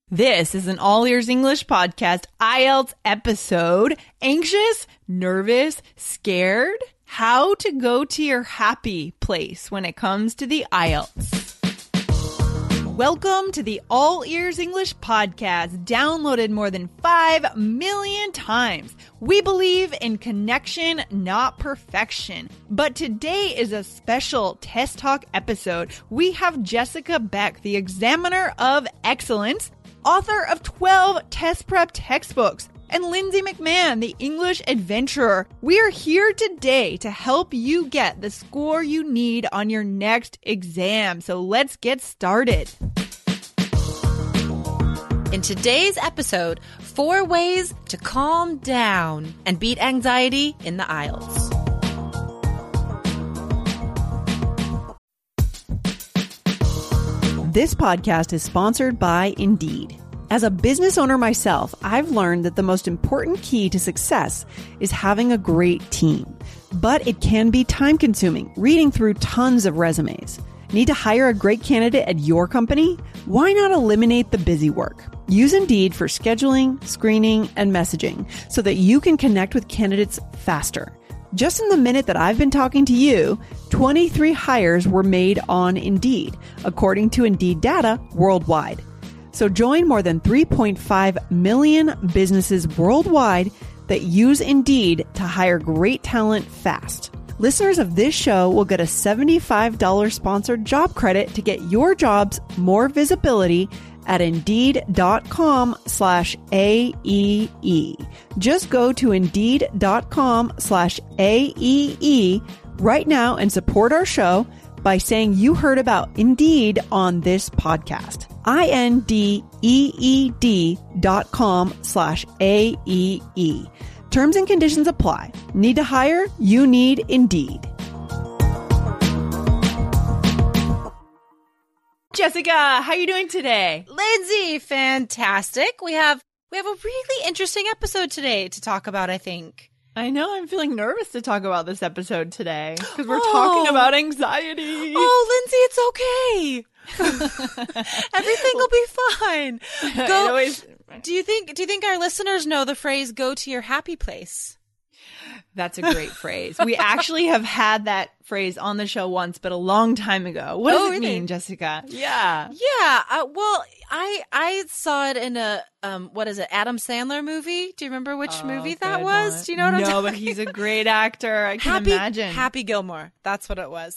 This is an All Ears English Podcast IELTS episode. Anxious? Nervous? Scared? How to go to your happy place when it comes to the IELTS. Welcome to the All Ears English Podcast, downloaded more than 5 million times. We believe in connection, not perfection. But today is a special Test Talk episode. We have Jessica Beck, the Examiner of Excellence, author of 12 test prep textbooks, and Lindsay McMahon, the English adventurer. We are here today to help you get the score you need on your next exam. So let's get started. In today's episode, 4 ways to calm down and beat anxiety in the IELTS. This podcast is sponsored by Indeed. As a business owner myself, I've learned that the most important key to success is having a great team. But it can be time-consuming, reading through tons of resumes. Need to hire a great candidate at your company? Why not eliminate the busy work? Use Indeed for scheduling, screening, and messaging so that you can connect with candidates faster. Just in the minute that I've been talking to you, 23 hires were made on Indeed, according to Indeed data worldwide. So join more than 3.5 million businesses worldwide that use Indeed to hire great talent fast. Listeners of this show will get a $75 sponsored job credit to get your jobs more visibility at Indeed.com/AEE. Just go to Indeed.com/AEE right now and support our show by saying you heard about Indeed on this podcast. INDEED.com/AEE. Terms and conditions apply. Need to hire? You need Indeed. Jessica, how are you doing today? Lindsay, fantastic. We have a really interesting episode today to talk about, I think. I know, I'm feeling nervous to talk about this episode today because we're talking about anxiety. Oh, Lindsay, it's okay. Everything will be fine. Do you think our listeners know the phrase "go to your happy place"? That's a great phrase. We actually have had that phrase on the show once, but a long time ago. What does it mean, Jessica? Yeah. Well, I saw it in a Adam Sandler movie. Do you remember which movie that was? One. Do you know what I'm talking about? No, but he's a great actor. I can imagine. Happy Gilmore. That's what it was.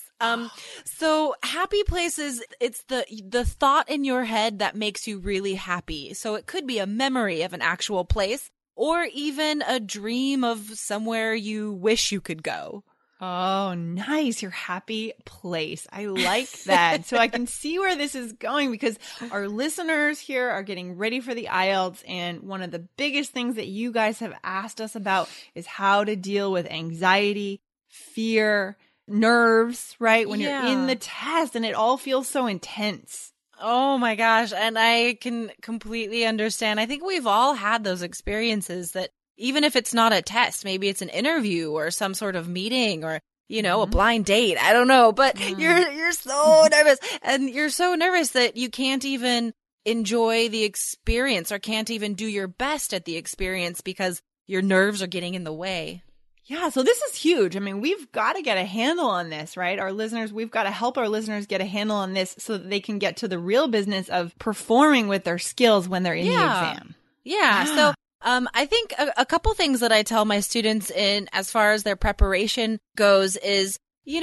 So happy places, it's the thought in your head that makes you really happy. So it could be a memory of an actual place, or even a dream of somewhere you wish you could go. Oh, nice. Your happy place. I like that. So I can see where this is going because our listeners here are getting ready for the IELTS. And one of the biggest things that you guys have asked us about is how to deal with anxiety, fear, nerves, right? When you're in the test and it all feels so intense. Oh my gosh. And I can completely understand. I think we've all had those experiences that even if it's not a test, maybe it's an interview or some sort of meeting or, a blind date. I don't know, but you're so nervous, and you're so nervous that you can't even enjoy the experience or can't even do your best at the experience because your nerves are getting in the way. Yeah, so this is huge. I mean, we've got to get a handle on this, right? We've got to help our listeners get a handle on this so that they can get to the real business of performing with their skills when they're in the exam. Yeah. So I think a couple things that I tell my students as far as their preparation goes is,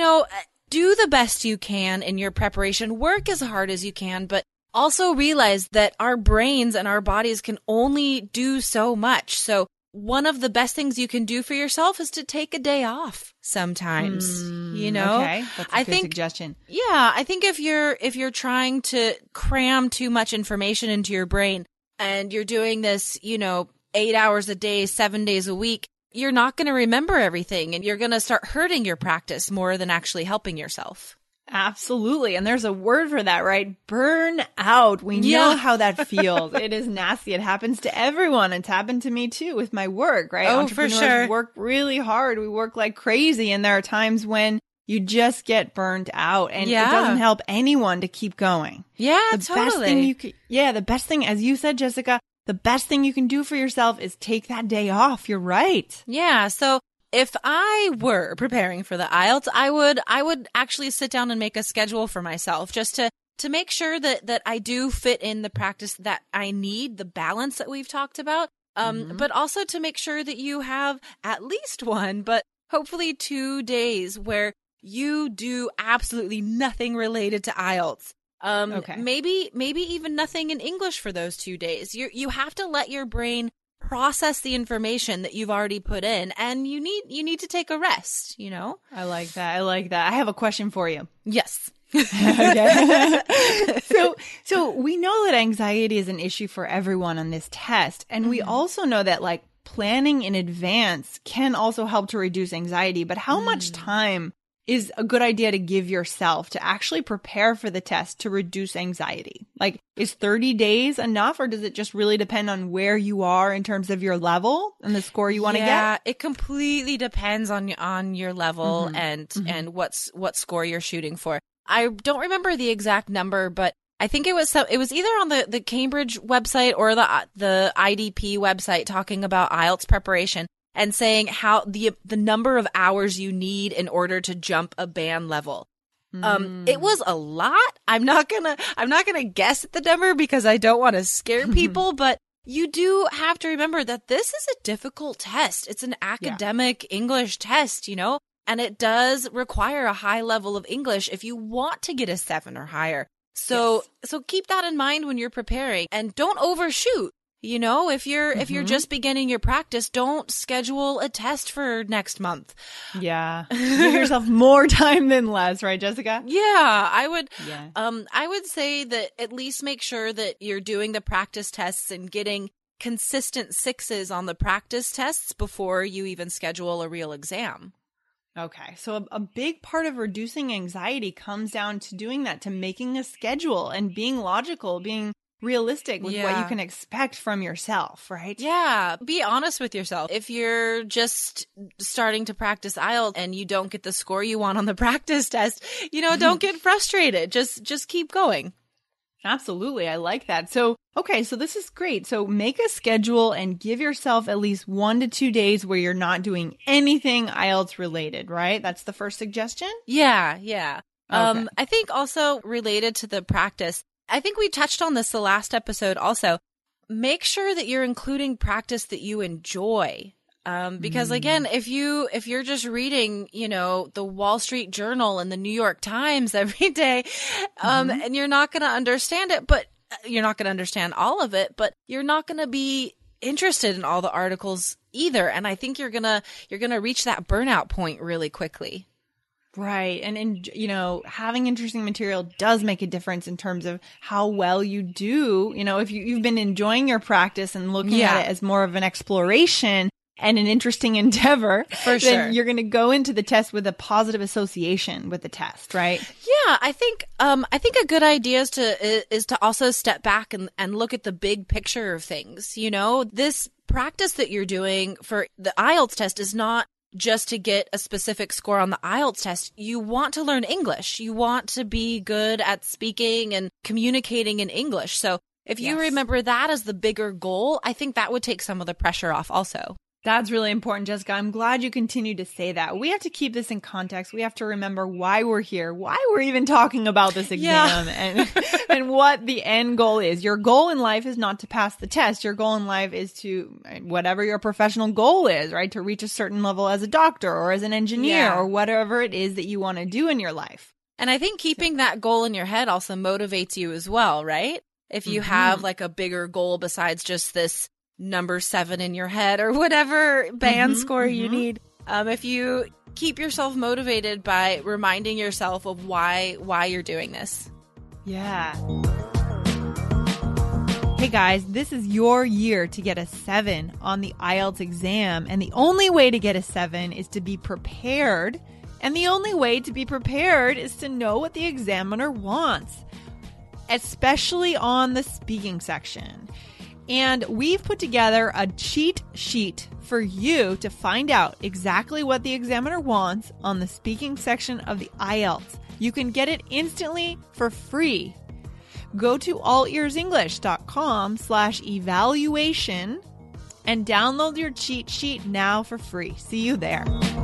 do the best you can in your preparation, work as hard as you can, but also realize that our brains and our bodies can only do so much. So one of the best things you can do for yourself is to take a day off sometimes, Okay, that's a good suggestion. Yeah, I think if you're trying to cram too much information into your brain and you're doing this, 8 hours a day, 7 days a week, you're not going to remember everything and you're going to start hurting your practice more than actually helping yourself. Absolutely. And there's a word for that, right? Burn out. We know how that feels. It is nasty. It happens to everyone. It's happened to me too with my work, right? Oh, Entrepreneurs for sure. work really hard. We work like crazy. And there are times when you just get burned out, and it doesn't help anyone to keep going. Yeah, the best thing the best thing, as you said, Jessica, the best thing you can do for yourself is take that day off. You're right. Yeah. So if I were preparing for the IELTS, I would actually sit down and make a schedule for myself just to make sure that I do fit in the practice that I need, the balance that we've talked about. But also to make sure that you have at least one, but hopefully 2 days where you do absolutely nothing related to IELTS. Maybe even nothing in English for those 2 days. You have to let your brain process the information that you've already put in, and you need to take a rest, you know? I like that. I have a question for you. Yes. Okay. So we know that anxiety is an issue for everyone on this test. And we also know that like planning in advance can also help to reduce anxiety. But how much time is a good idea to give yourself to actually prepare for the test to reduce anxiety? Like, is 30 days enough, or does it just really depend on where you are in terms of your level and the score you want to get? Yeah, it completely depends on your level and what score you're shooting for. I don't remember the exact number, but I think it was either on the Cambridge website or the IDP website talking about IELTS preparation and saying how the number of hours you need in order to jump a band level. It was a lot. I'm not gonna guess at the number because I don't want to scare people, but you do have to remember that this is a difficult test. It's an academic English test, you know? And it does require a high level of English if you want to get a 7 or higher. So keep that in mind when you're preparing, and don't overshoot. You know, if you're just beginning your practice, don't schedule a test for next month. Yeah. Give yourself more time than less, right, Jessica? Yeah, I would say that at least make sure that you're doing the practice tests and getting consistent 6s on the practice tests before you even schedule a real exam. Okay. So a big part of reducing anxiety comes down to doing that, to making a schedule and being logical, being realistic with what you can expect from yourself, right? Yeah. Be honest with yourself. If you're just starting to practice IELTS and you don't get the score you want on the practice test, you know, don't get frustrated. Just keep going. Absolutely. I like that. So, okay. So this is great. So make a schedule and give yourself at least 1 to 2 days where you're not doing anything IELTS related, right? That's the first suggestion? Yeah. Yeah. Okay. I think also related to the practice, I think we touched on this the last episode also. Make sure that you're including practice that you enjoy. Because again, if you're just reading, you know, the Wall Street Journal and the New York Times every day, and you're not going to understand it, but you're not going to understand all of it, but you're not going to be interested in all the articles either. And I think you're going to reach that burnout point really quickly. Right. And you know, having interesting material does make a difference in terms of how well you do. You know, if you've been enjoying your practice and looking at it as more of an exploration and an interesting endeavor, then you're going to go into the test with a positive association with the test, right? Yeah, I think a good idea is to also step back and look at the big picture of things. You know, this practice that you're doing for the IELTS test is not just to get a specific score on the IELTS test. You want to learn English. You want to be good at speaking and communicating in English. So if you remember that as the bigger goal, I think that would take some of the pressure off also. That's really important, Jessica. I'm glad you continue to say that. We have to keep this in context. We have to remember why we're here, why we're even talking about this exam, and what the end goal is. Your goal in life is not to pass the test. Your goal in life is to, whatever your professional goal is, right? To reach a certain level as a doctor or as an engineer or whatever it is that you want to do in your life. And I think keeping that goal in your head also motivates you as well, right? If you have like a bigger goal besides just this number 7 in your head or whatever band score you need. If you keep yourself motivated by reminding yourself of why you're doing this. Yeah. Hey guys, this is your year to get a 7 on the IELTS exam. And the only way to get a 7 is to be prepared. And the only way to be prepared is to know what the examiner wants, especially on the speaking section. And we've put together a cheat sheet for you to find out exactly what the examiner wants on the speaking section of the IELTS. You can get it instantly for free. Go to allearsenglish.com/evaluation and download your cheat sheet now for free. See you there.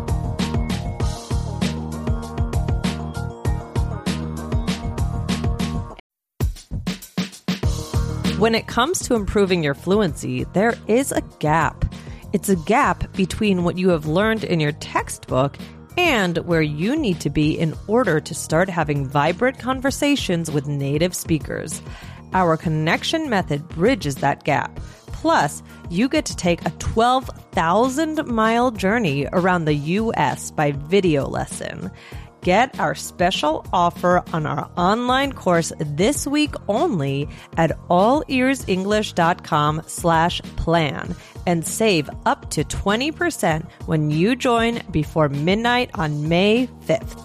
When it comes to improving your fluency, there is a gap. It's a gap between what you have learned in your textbook and where you need to be in order to start having vibrant conversations with native speakers. Our connection method bridges that gap. Plus, you get to take a 12,000-mile journey around the U.S. by video lesson. Get our special offer on our online course this week only at allearsenglish.com/plan and save up to 20% when you join before midnight on May 5th.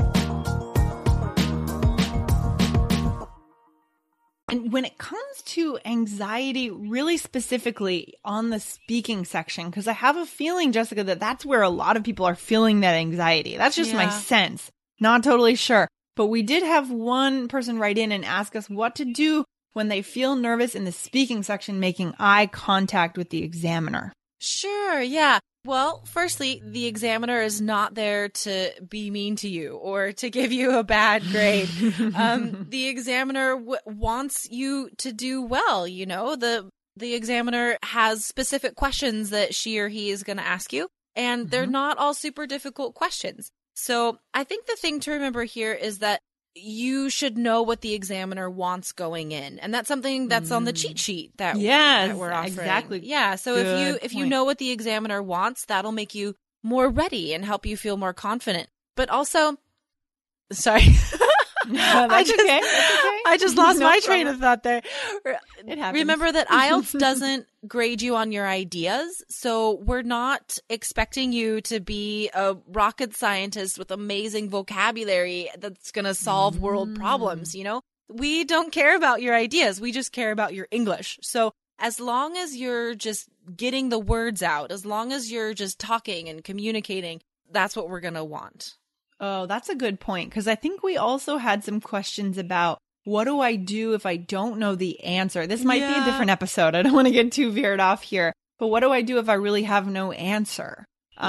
And when it comes to anxiety, really specifically on the speaking section, because I have a feeling, Jessica, that that's where a lot of people are feeling that anxiety. That's just my sense. Not totally sure. But we did have one person write in and ask us what to do when they feel nervous in the speaking section, making eye contact with the examiner. Sure, yeah. Well, firstly, the examiner is not there to be mean to you or to give you a bad grade. The examiner wants you to do well. You know, the examiner has specific questions that she or he is going to ask you, and they're not all super difficult questions. So I think the thing to remember here is that you should know what the examiner wants going in. And that's something that's on the cheat sheet that we're offering. Exactly. Yeah. So if you know what the examiner wants, that'll make you more ready and help you feel more confident. But also, sorry. That's okay. I just lost my train of thought there. It happens. Remember that IELTS doesn't grade you on your ideas. So we're not expecting you to be a rocket scientist with amazing vocabulary that's going to solve world problems. You know, we don't care about your ideas. We just care about your English. So as long as you're just getting the words out, as long as you're just talking and communicating, that's what we're going to want. Oh, that's a good point. Because I think we also had some questions about what do I do if I don't know the answer? This might be a different episode. I don't want to get too veered off here. But what do I do if I really have no answer?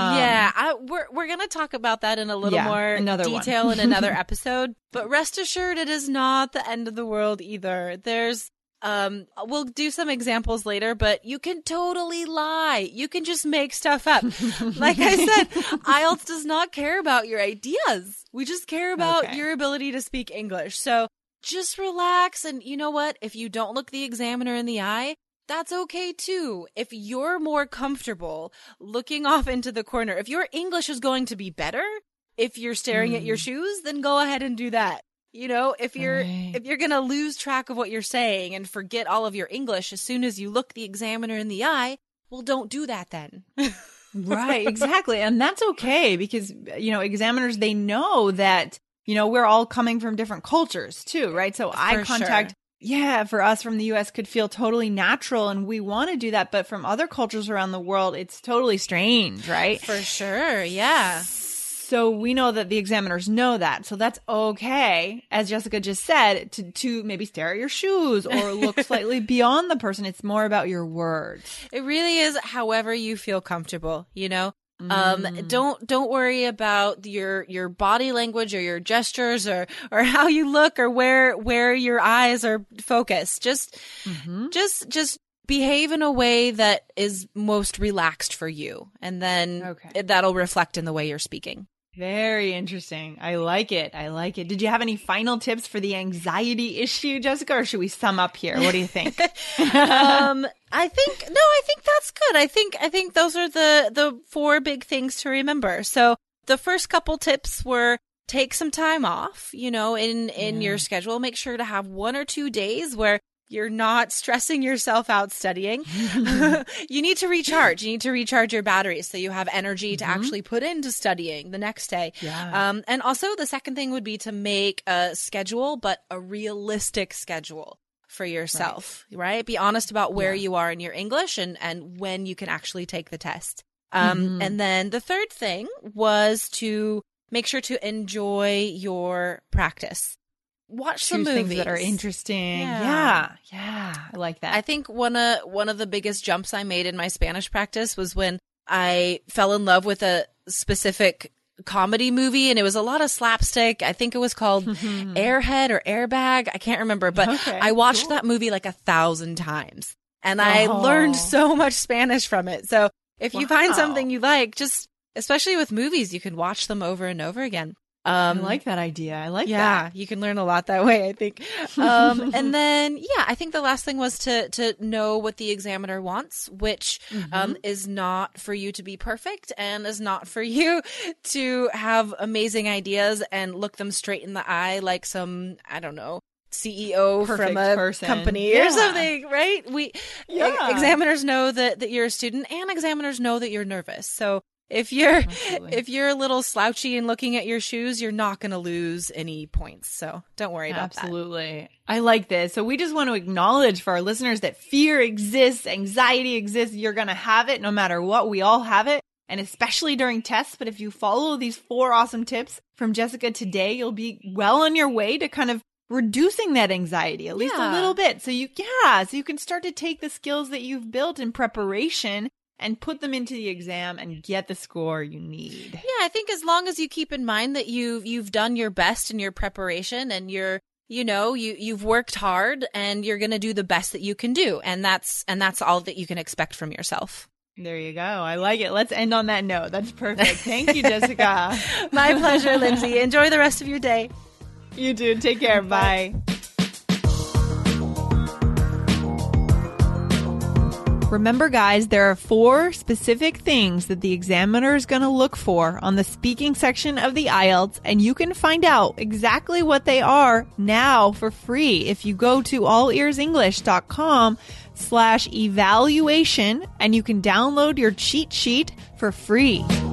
We're going to talk about that in a little more detail in another episode. But rest assured, it is not the end of the world either. There's we'll do some examples later, but you can totally lie. You can just make stuff up. Like I said, IELTS does not care about your ideas. We just care about your ability to speak English. So just relax. And you know what? If you don't look the examiner in the eye, that's okay too. If you're more comfortable looking off into the corner, if your English is going to be better, if you're staring at your shoes, then go ahead and do that. You know, if you're going to lose track of what you're saying and forget all of your English as soon as you look the examiner in the eye, well, don't do that then. Right, exactly. And that's okay because, you know, examiners, they know that, you know, we're all coming from different cultures too, right? So eye contact, for us from the US could feel totally natural and we want to do that. But from other cultures around the world, it's totally strange, right? For sure. Yeah. So we know that the examiners know that. So that's okay, as Jessica just said, to maybe stare at your shoes or look slightly beyond the person. It's more about your words. It really is however you feel comfortable, you know? Don't worry about your body language or your gestures or how you look or where your eyes are focused. Just behave in a way that is most relaxed for you. And then that'll reflect in the way you're speaking. Very interesting. I like it. Did you have any final tips for the anxiety issue, Jessica, or should we sum up here? What do you think? I think that's good. I think those are the 4 big things to remember. So the first couple tips were take some time off, you know, in your schedule. Make sure to have 1 or 2 days where you're not stressing yourself out studying. You need to recharge. You need to recharge your batteries so you have energy to actually put into studying the next day. Yeah. And also the second thing would be to make a schedule, but a realistic schedule. for yourself, right? Be honest about where you are in your English and when you can actually take the test. And then the third thing was to make sure to enjoy your practice. Watch some movies things that are interesting. Yeah. I like that. I think one of the biggest jumps I made in my Spanish practice was when I fell in love with a specific comedy movie, and it was a lot of slapstick. I think it was called Airhead or Airbag. I can't remember, but I watched that movie like 1,000 times, and I learned so much Spanish from it. So if you find something you like, just especially with movies, you can watch them over and over again. I like that idea. I like that. Yeah, you can learn a lot that way, I think. And then, I think the last thing was to know what the examiner wants, which is not for you to be perfect and is not for you to have amazing ideas and look them straight in the eye like some, I don't know, CEO from a company or something, right? Examiners know that you're a student, and examiners know that you're nervous. So if you're a little slouchy and looking at your shoes, you're not going to lose any points. So don't worry about that. Absolutely. I like this. So we just want to acknowledge for our listeners that fear exists, anxiety exists. You're going to have it no matter what. We all have it, and especially during tests. But if you follow these 4 awesome tips from Jessica today, you'll be well on your way to kind of reducing that anxiety at least a little bit. So you can start to take the skills that you've built in preparation and put them into the exam and get the score you need. Yeah, I think as long as you keep in mind that you've done your best in your preparation and you've worked hard and you're going to do the best that you can do, and that's all that you can expect from yourself. There you go. I like it. Let's end on that note. That's perfect. Thank you, Jessica. My pleasure, Lindsay. Enjoy the rest of your day. You too. Take care. Bye. Remember, guys, there are 4 specific things that the examiner is going to look for on the speaking section of the IELTS, and you can find out exactly what they are now for free if you go to allearsenglish.com/evaluation, and you can download your cheat sheet for free.